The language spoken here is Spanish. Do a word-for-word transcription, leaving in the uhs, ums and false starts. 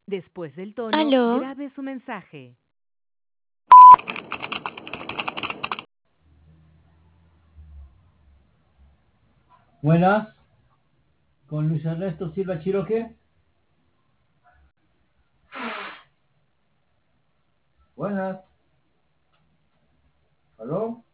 Después del tono, Aló, grabe su mensaje. Buenas, con Luis Ernesto Silva Chiroque. Buenas. ¿Aló?